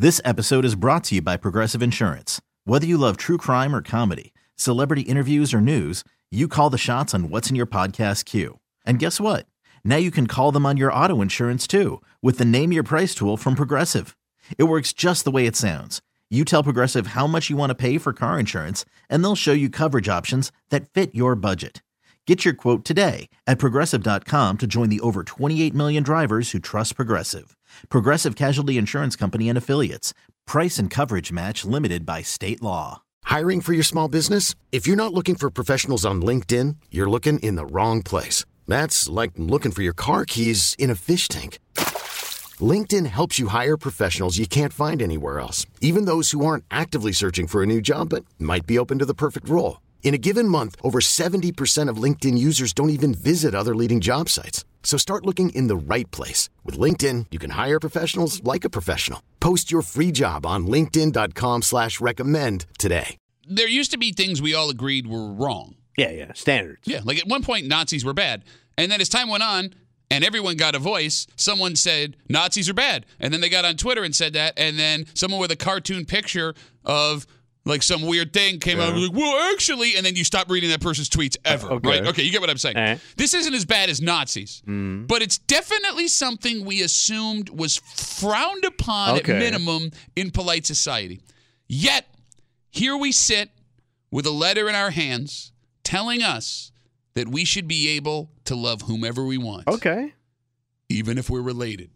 This episode is brought to you by Progressive Insurance. Whether you love true crime or comedy, celebrity interviews or news, you call the shots on what's in your podcast queue. And guess what? Now you can call them on your auto insurance too with the Name Your Price tool from Progressive. It works just the way it sounds. You tell Progressive how much you want to pay for car insurance, and they'll show you coverage options that fit your budget. Get your quote today at Progressive.com to join the over 28 million drivers who trust Progressive. Progressive Casualty Insurance Company and Affiliates. Price and coverage match limited by state law. Hiring for your small business? If you're not looking for professionals on LinkedIn, you're looking in the wrong place. That's like looking for your car keys in a fish tank. LinkedIn helps you hire professionals you can't find anywhere else, even those who aren't actively searching for a new job but might be open to the perfect role. In a given month, over 70% of LinkedIn users don't even visit other leading job sites. So start looking in the right place. With LinkedIn, you can hire professionals like a professional. Post your free job on linkedin.com/recommend today. There used to be things we all agreed were wrong. Yeah, standards. Yeah, like at one point, Nazis were bad. And then as time went on, and everyone got a voice, someone said Nazis are bad. And then they got on Twitter and said that. And then someone with a cartoon picture of like some weird thing came out and was like, well, actually, and then you stop reading that person's tweets ever, right? Okay, you get what I'm saying. This isn't as bad as Nazis, but it's definitely something we assumed was frowned upon at minimum in polite society. Yet, here we sit with a letter in our hands telling us that we should be able to love whomever we want. Okay. Even if we're related.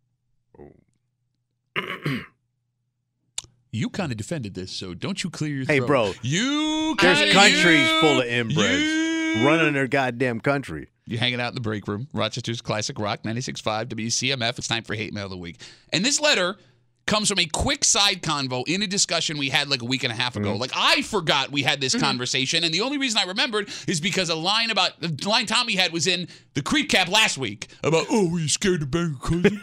You kind of defended this, so don't you clear your throat. Hey, bro. There's countries full of inbreds running their goddamn country. You're hanging out in the break room. Rochester's Classic Rock, 96.5 WCMF. It's time for Hate Mail of the Week. And this letter comes from a quick side convo in a discussion we had like a week and a half ago. Like, I forgot we had this conversation, and the only reason I remembered is because the line Tommy had was in the Creep Cap last week about, were you scared to bang a cousin?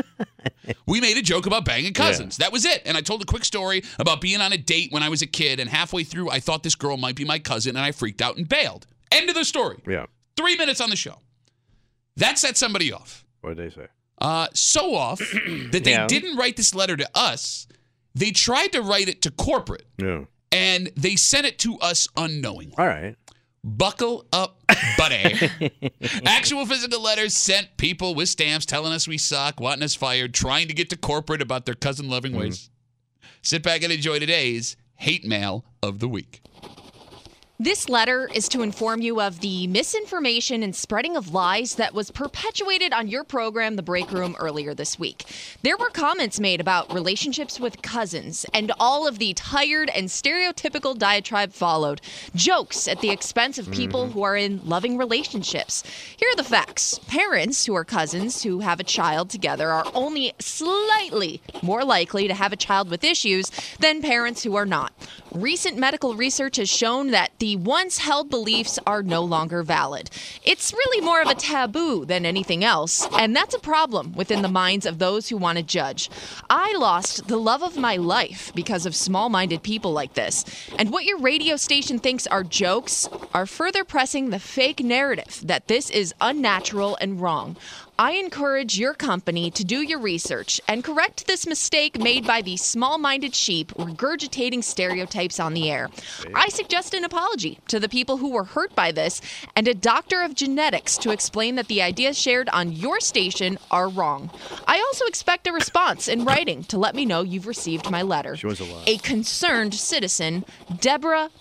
We made a joke about banging cousins. Yeah. That was it. And I told a quick story about being on a date when I was a kid, and halfway through, I thought this girl might be my cousin, and I freaked out and bailed. End of the story. Yeah. 3 minutes on the show. That set somebody off. What did they say? So off that they didn't write this letter to us. They tried to write it to corporate. Yeah. And they sent it to us unknowingly. All right. Buckle up, buddy. Actual physical letters sent people with stamps telling us we suck, wanting us fired, trying to get to corporate about their cousin-loving ways. Sit back and enjoy today's Hate Mail of the Week. This letter is to inform you of the misinformation and spreading of lies that was perpetuated on your program, The Break Room, earlier this week. There were comments made about relationships with cousins, and all of the tired and stereotypical diatribe followed. Jokes at the expense of people who are in loving relationships. Here are the facts. Parents who are cousins who have a child together are only slightly more likely to have a child with issues than parents who are not. Recent medical research has shown that the once held beliefs are no longer valid. It's really more of a taboo than anything else, and that's a problem within the minds of those who want to judge. I lost the love of my life because of small-minded people like this, and what your radio station thinks are jokes are further pressing the fake narrative that this is unnatural and wrong. I encourage your company to do your research and correct this mistake made by the small-minded sheep regurgitating stereotypes on the air. I suggest an apology to the people who were hurt by this and a doctor of genetics to explain that the ideas shared on your station are wrong. I also expect a response in writing to let me know you've received my letter. She was a lot. A concerned citizen, Deborah.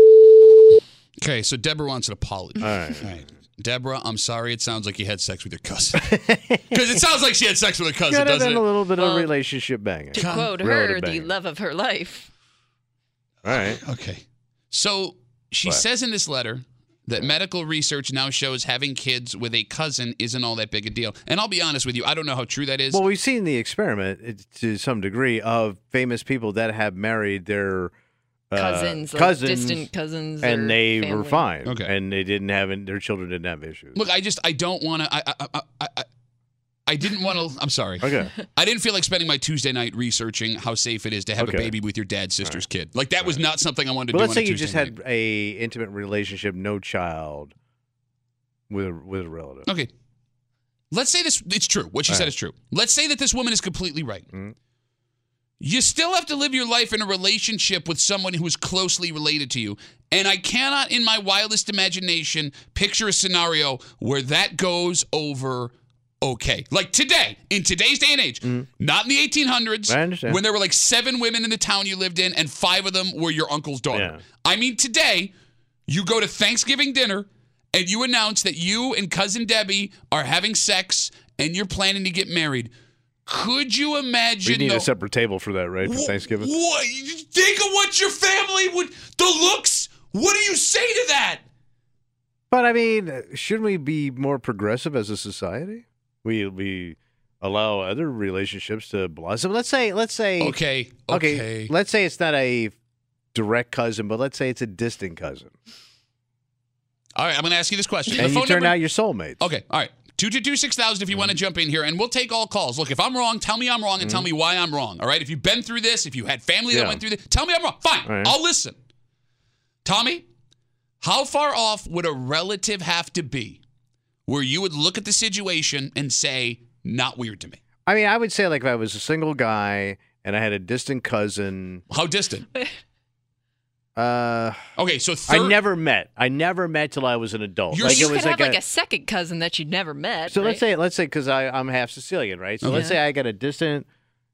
Okay, so Deborah wants an apology. All right. Deborah, I'm sorry it sounds like you had sex with your cousin. Because it sounds like she had sex with a cousin, doesn't it? A little bit of relationship banging. To quote her, the love of her life. All right. Okay. So she says in this letter that medical research now shows having kids with a cousin isn't all that big a deal. And I'll be honest with you, I don't know how true that is. Well, we've seen the experiment to some degree of famous people that have married their cousins, like distant cousins, and they family. were fine. Okay. And they didn't have their children didn't have issues. Look, I don't want to. I didn't want to. I'm sorry. Okay. I didn't feel like spending my Tuesday night researching how safe it is to have a baby with your dad's sister's kid. Like that was not something I wanted to do. Let's say you Tuesday just night. had a intimate relationship, no child, with a relative. Okay. Let's say this. It's true. What she said is true. Let's say that this woman is completely right. Mm-hmm. you still have to live your life in a relationship with someone who is closely related to you. And I cannot, in my wildest imagination, picture a scenario where that goes over okay. Like today, in today's day and age, not in the 1800s, I understand. when there were like 7 women in the town you lived in and 5 of them were your uncle's daughter. Yeah. I mean, today, you go to Thanksgiving dinner and you announce that you and Cousin Debbie are having sex and you're planning to get married. Could you imagine? We need a separate table for that, right, for Thanksgiving? What? Think of what your family would. The looks. What do you say to that? But I mean, shouldn't we be more progressive as a society? We allow other relationships to blossom. Let's say. Okay. Let's say it's not a direct cousin, but let's say it's a distant cousin. All right, I'm going to ask you this question. And you turn out your soulmates. Okay, all right. 222-6000 if you want to jump in here, and we'll take all calls. Look, if I'm wrong, tell me I'm wrong and tell me why I'm wrong, all right? If you've been through this, if you had family that went through this, tell me I'm wrong. Fine, right. I'll listen. Tommy, how far off would a relative have to be where you would look at the situation and say, not weird to me? I mean, I would say like if I was a single guy and I had a distant cousin. How distant? Okay, so I never met till I was an adult. You could have like a second cousin that you'd never met. So right? let's say because I'm half Sicilian, right? So let's say I got a distant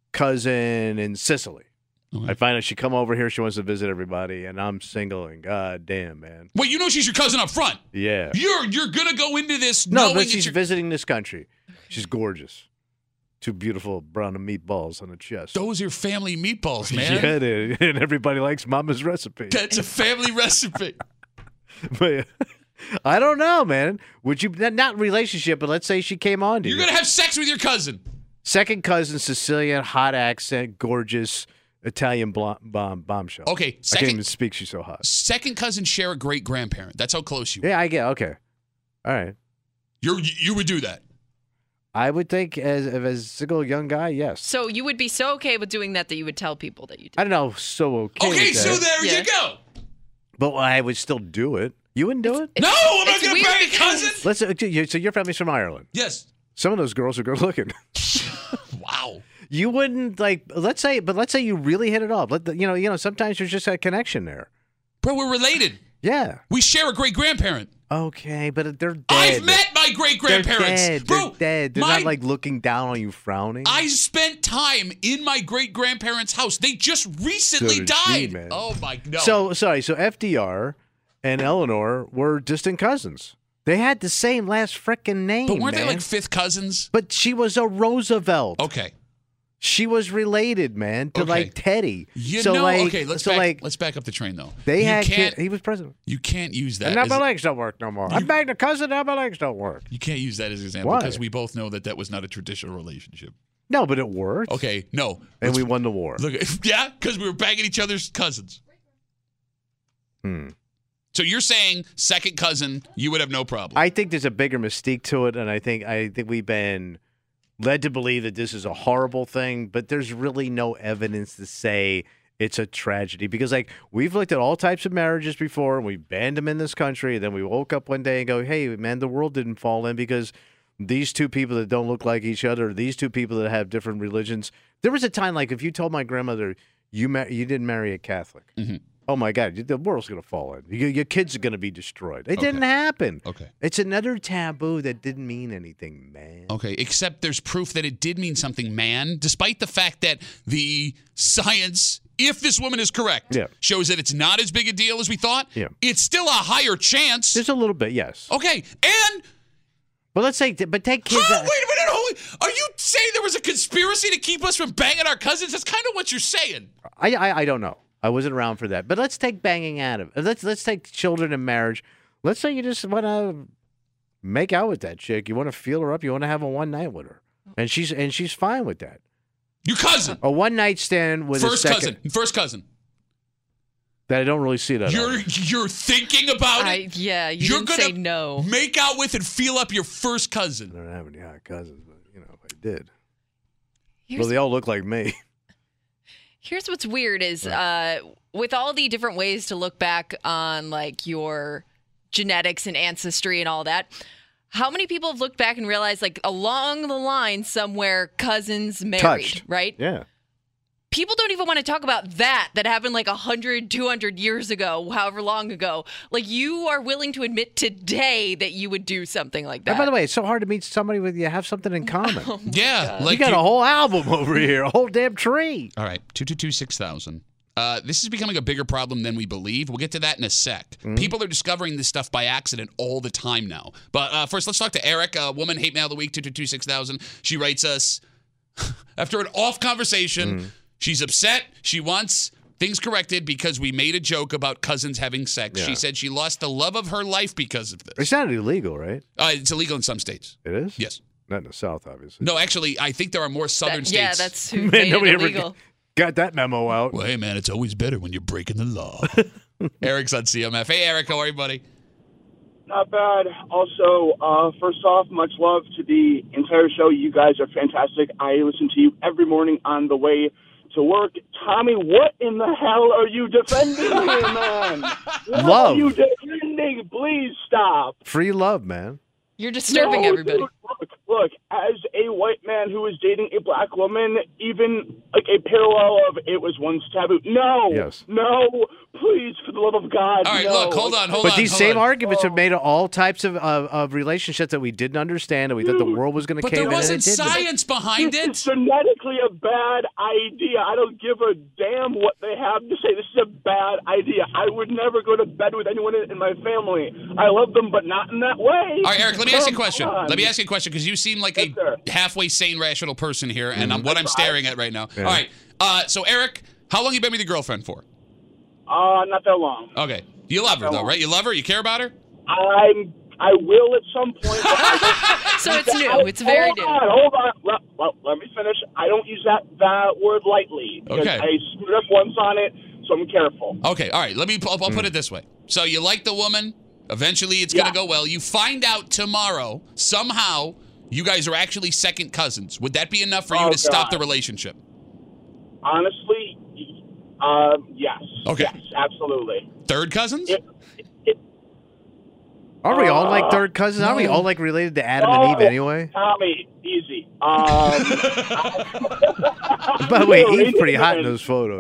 cousin in Sicily. Okay. I find out she come over here, she wants to visit everybody, and I'm single, and goddamn, man. Wait, you know she's your cousin up front. Yeah. You're gonna go into this knowing but she's visiting this country. She's gorgeous. 2 beautiful brown meatballs on the chest. Those are family meatballs, man. Yeah, and everybody likes Mama's recipe. That's a family recipe. But I don't know, man. Would you not relationship? But let's say she came on to you. You're gonna have sex with your cousin. Second cousin, Sicilian, hot accent, gorgeous Italian bombshell. Okay, I can't even speak. She's so hot. Second cousin share a great grandparent. That's how close you are. Yeah, I get. Okay, all right. You would do that. I would think as a single young guy, yes. So you would be so okay with doing that you would tell people that you did. I don't know, so okay. Okay, with so that. there you go. But I would still do it. You wouldn't do it? No, I'm not going to bang a cousin. So your family's from Ireland. Yes. Some of those girls are good looking. Wow. You wouldn't let's say you really hit it off. Sometimes there's just a connection there. Bro, we're related. Yeah. We share a great grandparent. Okay, but they're dead. I've met my great-grandparents. They're dead. Bro, they're dead. They're not looking down on you frowning. I spent time in my great-grandparents' house. They just recently died. Man. Oh, my God. So FDR and Eleanor were distant cousins. They had the same last frickin' name, But weren't man. they like fifth cousins? But she was a Roosevelt. Okay. She was related, man, to like Teddy. Let's back up the train though. They had kids. He was president. You can't use that. And now my legs don't work no more. I banged a cousin. Now my legs don't work. You can't use that as an example because we both know that was not a traditional relationship. No, but it worked. Okay, no. And we won the war. Look, yeah, because we were banging each other's cousins. So you're saying second cousin, you would have no problem? I think there's a bigger mystique to it, and I think we've been led to believe that this is a horrible thing, but there's really no evidence to say it's a tragedy because, like, we've looked at all types of marriages before, and we banned them in this country, and then we woke up one day and go, hey, man, the world didn't fall in because these 2 people that don't look like each other, these 2 people that have different religions. There was a time, like, if you told my grandmother you didn't marry a Catholic, oh, my God, the world's going to fall in. Your kids are going to be destroyed. It didn't happen. Okay. It's another taboo that didn't mean anything, man. Okay, except there's proof that it did mean something, man, despite the fact that the science, if this woman is correct, shows that it's not as big a deal as we thought. Yeah. It's still a higher chance. There's a little bit, yes. Okay, and... But let's say, take kids... Wait a minute, are you saying there was a conspiracy to keep us from banging our cousins? That's kind of what you're saying. I don't know. I wasn't around for that. But let's take banging out of it. Let's take children and marriage. Let's say you just want to make out with that chick. You want to feel her up. You want to have a one night with her. And she's fine with that. Your cousin. A one night stand with First cousin. That I don't really see that. You're thinking about it? Yeah, you're gonna say no. Make out with and feel up your first cousin. I don't have any hot cousins, but if I did. Well, they all look like me. Here's what's weird is with all the different ways to look back on like your genetics and ancestry and all that, how many people have looked back and realized like along the line somewhere cousins married, Touched. right? Yeah. people don't even want to talk about that happened like 100, 200 years ago, however long ago. Like, you are willing to admit today that you would do something like that. And by the way, it's so hard to meet somebody with you have something in common. Yeah. You got a whole album over here, a whole damn tree. All right, 222-6000. This is becoming a bigger problem than we believe. We'll get to that in a sec. People are discovering this stuff by accident all the time now. But first, let's talk to Eric, woman hate mail of the week, 222-6000. She writes us, after an off conversation, she's upset. She wants things corrected because we made a joke about cousins having sex. Yeah. She said she lost the love of her life because of this. It's not illegal, right? It's illegal in some states. It is? Yes. Not in the South, obviously. No, actually, I think there are more southern states. Yeah, that's who Man, made nobody it ever illegal. got that memo out. Well, hey, man, it's always better when you're breaking the law. Eric's on CMF. Hey, Eric, how are you, buddy? Not bad. Also, first off, much love to the entire show. You guys are fantastic. I listen to you every morning on the way to work. Tommy, what in the hell are you defending here, man? What Love. are you defending? Please stop. Free love, man. You're disturbing No, everybody. Dude, look, as a white man who is dating a black woman, even like a parallel of it was once taboo. No. Yes. No. Please, for the love of God. All right, no. look, hold on. But these same on. arguments have made all types of relationships that we didn't understand and we thought the world was going to But cave there in. and wasn't it didn't. science behind It's it. genetically a bad idea. I don't give a damn what they have to say. This is a bad idea. I would never go to bed with anyone in my family. I love them, but not in that way. All right, Eric, let me ask you a question. Come on. Let me ask you a question because you seem like Yes, sir. a halfway sane, rational person here, and I'm That's staring at right now. Yeah. All right, so Eric, how long you been with your girlfriend for? Not that long. Okay. You love her, though, right? You love her? You care about her? I will at some point. But I don't So it's new. It's very new. Hold on. Well, let me finish. I don't use that word lightly. Because Okay. I screwed up once on it, so I'm careful. Okay, all right. I'll put it this way. So you like the woman. Eventually it's going to go well. You find out tomorrow, somehow, you guys are actually second cousins. Would that be enough for you Oh, to stop God. the relationship? Honestly, yes. Okay. Yes, absolutely. Third cousins? Aren't we all like third cousins? Aren't we all like related to Adam and Eve anyway? Tommy, easy. By the way, Eve's pretty hot in those photos.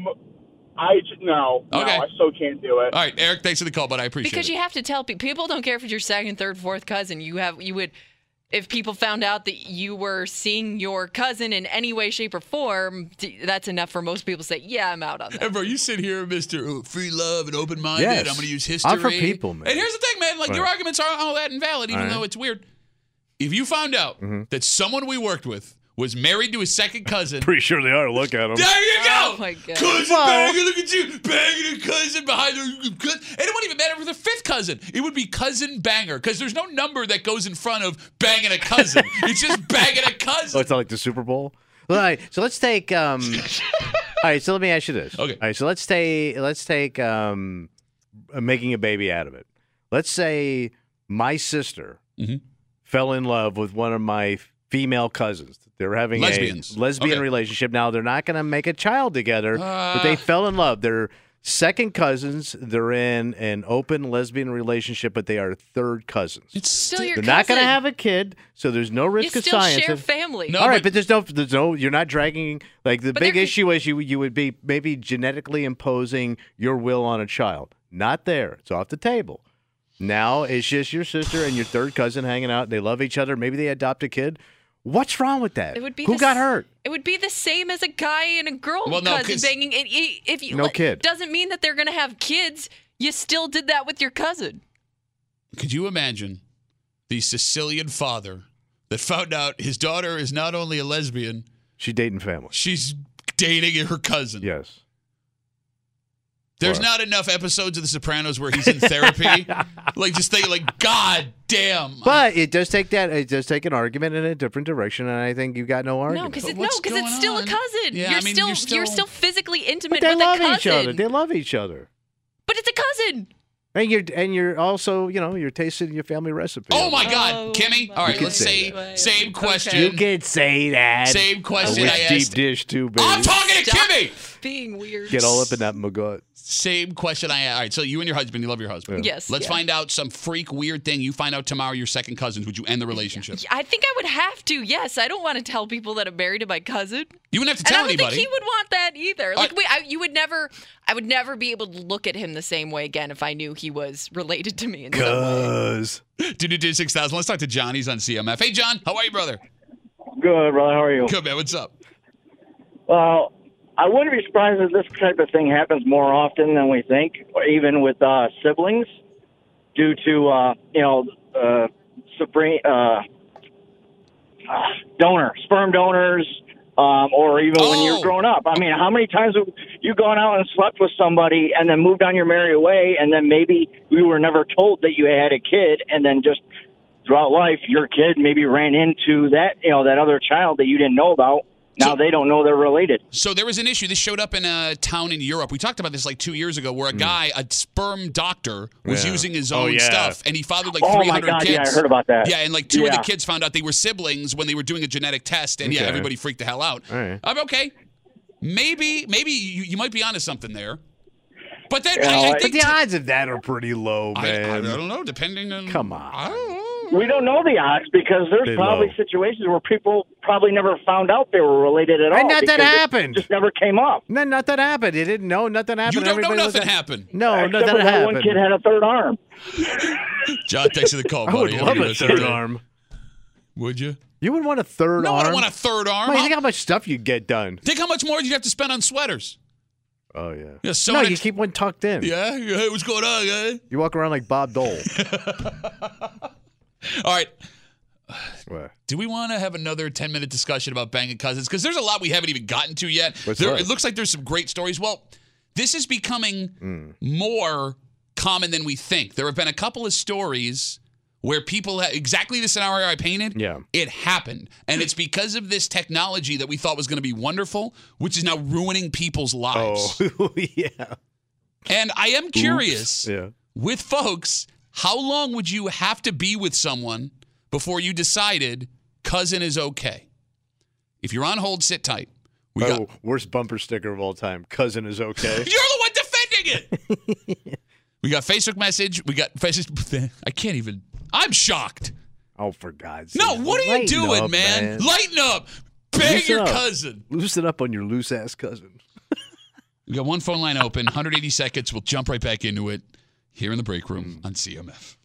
No, Okay. I still can't do it. All right, Eric, thanks for the call, but I appreciate Because it. you have to tell people don't care if it's your second, third, fourth cousin. You would, if people found out that you were seeing your cousin in any way, shape, or form, that's enough for most people to say, yeah, I'm out on that. Hey, bro, you sit here, Mr. Free Love and open-minded. Yes. I'm going to use history. I'm for people, man. And here's the thing, man. Like, your Right. arguments aren't all that invalid, even All right. though it's weird. If you found out that someone we worked with was married to his second cousin, Pretty sure they are. Look at them. there you go. Oh, my God. Cousin banger, look at you. Banging a cousin behind her. And it wouldn't even matter if it was a fifth cousin. It would be cousin banger because there's no number that goes in front of banging a cousin. It's just banging a cousin. Oh, it's not like the Super Bowl. All right, so let's take. All right, so let me ask you this. Okay. All right, so let's take making a baby out of it. Let's say my sister fell in love with one of my female cousins. They're having Lesbians. a lesbian Okay. relationship. Now they're not going to make a child together, but they fell in love. They're second cousins. They're in an open lesbian relationship, but they are third cousins. It's Still your They're not going to cousin. have a kid, so there's no You risk of still science. share family. No, All right, but- but there's no. You're not dragging. Like the But big there could- issue is you would be maybe genetically imposing your will on a child. Not there. It's off the table. Now it's just your sister and your third cousin hanging out. They love each other. Maybe they adopt a kid. What's wrong with that? It would be Who the got s- hurt? It would be the same as a guy and a girl Well, no, cousin 'cause- banging. If you No kid. doesn't mean that they're going to have kids. You still did that with your cousin. Could you imagine the Sicilian father that found out his daughter is not only a lesbian, She dating family. she's dating her cousin? Yes. There's What? not enough episodes of The Sopranos where he's in therapy. Just think, like, God damn. But it does take that. It does take an argument in a different direction, and I think you got no No, argument. because what's it's going still a on? cousin. Yeah, you're, I mean, still, you're still physically But intimate they with love a cousin. each other. They love each other. But it's a cousin. And you're also, you're tasting your family recipe. Oh, my God. Oh, Kimmy? my All right, could let's say say same question. You can say that. Same question With I deep asked. dish too, baby. I'm talking to Stop Kimmy. being weird. Get all up in that maggot. Same question I asked. All right, so you and your husband, you love your husband. Yes. Let's yeah. find out some freak weird thing you find out tomorrow you're second cousins. Would you end the relationship? I think I would have to. Yes, I don't want to tell people that I'm married to my cousin. You wouldn't have to And tell I don't anybody. think he would want that either. Like, right. I would never be able to look at him the same way again if I knew he was related to me in some way. Cuz. 222-6000. Let's talk to John. He's on CMF. Hey, John. How are you, brother? Good, brother. How are you? Good, man. What's up? Well, I wouldn't be surprised if this type of thing happens more often than we think, or even with siblings, due to sperm donors, or even when you're growing up. I mean, how many times have you gone out and slept with somebody and then moved on your merry way, and then maybe you were never told that you had a kid, and then just throughout life, your kid maybe ran into that other child that you didn't know about. Now they don't know they're related. So there was an issue. This showed up in a town in Europe. We talked about this like 2 years ago, where a sperm doctor, was using his own stuff, and he fathered like 300 my God, kids. Yeah, I heard about that. Yeah, and like two of the kids found out they were siblings when they were doing a genetic test, and everybody freaked the hell out. All right. Okay, maybe you might be onto something there. But then I think But the odds of that are pretty low, I man. don't know, depending on. Come on. I don't know. We don't know the odds because there's Bit probably low. situations where people probably never found out they were related at all. And not that because it happened. just never came up. No, nothing happened. You didn't know. Nothing happened. You don't know Everybody was nothing like- happened. No, Except nothing for that happened. one kid had a third arm. John, thanks for the call, I buddy. would Have love good a rest of your third day. arm. Would you? You would want a third No, arm? I don't want a third arm. Man, think how much stuff you'd get done. Think how much more you'd have to spend on sweaters. Oh, yeah. Yeah, so no, much- you keep one tucked in. Yeah? Hey, what's going on, guy? You walk around like Bob Dole. All right. What? Do we want to have another 10-minute discussion about banging cousins? Because there's a lot we haven't even gotten to yet. What's that? It looks like there's some great stories. Well, this is becoming more common than we think. There have been a couple of stories where people exactly the scenario I painted. Yeah. It happened. And it's because of this technology that we thought was going to be wonderful, which is now ruining people's lives. Oh, yeah. And I am curious Yeah. with folks, how long would you have to be with someone before you decided cousin is okay? If you're on hold, sit tight. We got Worst bumper sticker of all time. Cousin is okay. You're the one defending it. We got Facebook message. We got Facebook. I can't even. I'm shocked. Oh, for God's sake. No, what are you Lighten doing, up, man? Lighten up. Bang Loosen your up. cousin. Loosen up on your loose-ass cousin. We got one phone line open, 180 seconds. We'll jump right back into it here in the break room on CMF.